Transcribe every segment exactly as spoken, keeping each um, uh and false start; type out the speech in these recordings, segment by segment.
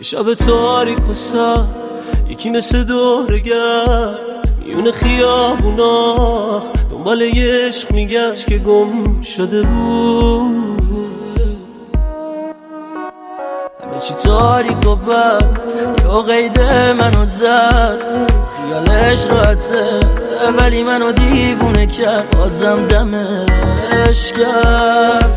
شب تاریک و سر یکی مثل دورگرد میون خیابونا دنبال یه عشق میگشت که گم شده بود. همه چی تاریک و بد یا قید منو زد، خیالش راحته ولی منو دیوونه کرد، بازم دمش کرد.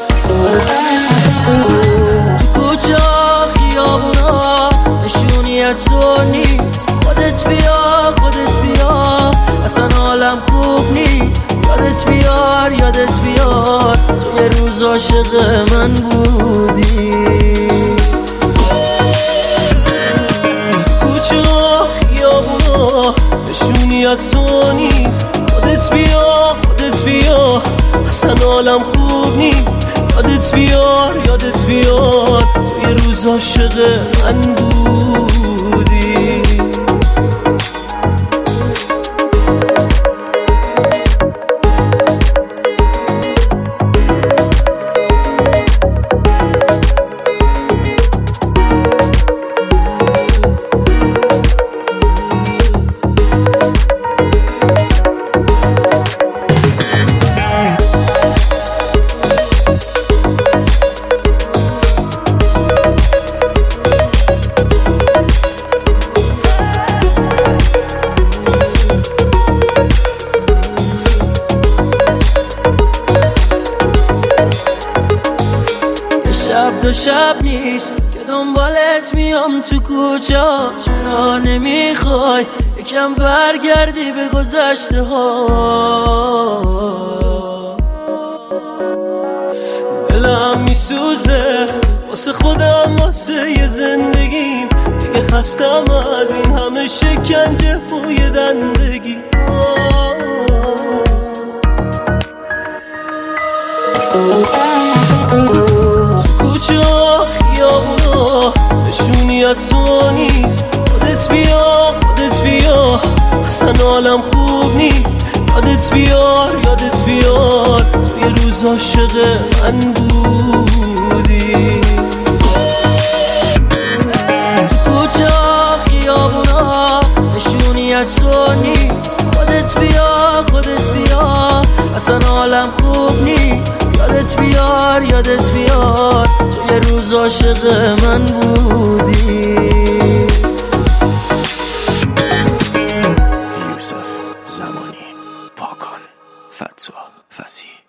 تو کوچه خیابونا نشونی از تو نیست، خودت بیا خودت بیا اصلا حالم خوب نیست. یادت بیار یادت بیار تو یه روز عاشق من بودی. تو کوچه خیابونا نشونی از تو نیست، خودت بیا خودت بیا اصلا حالم خوب نیست. یادت بیار یادت بیار تو یه روز عاشق من بودی. شب دو شب نیست که دنبالت میام تو کوچه، چرا نمیخوای یکم برگردی به گذشته ها؟ دلم میسوزه واسه خودم واسه یه زندگیم، دیگه خستم از این همه شکنجه پوی دندگی. خیابونا نشونی از تو نیست، خودت بیا خودت بیا اصلا حالم خوب نیست. یادت بیار یادت بیار تو یه روز عاشق من بودی. تو کوچه خیابونا نشونی از تو نیست، خودت بیا خودت بیا اصلا حالم خوب نیست. یادت بیار یادت بیار تو یه روز عاشق من بودی. یوسف زمانی، پاکن، فتوح، فسی.